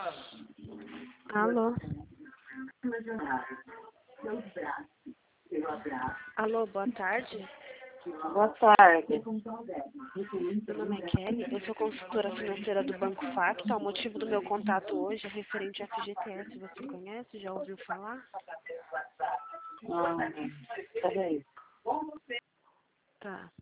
Alô? Alô, boa tarde. Boa tarde. Meu nome é Kelly, eu sou consultora financeira do Banco Facta. O motivo do meu contato hoje é referente ao FGTS. Você conhece? Já ouviu falar? Peraí. Tá.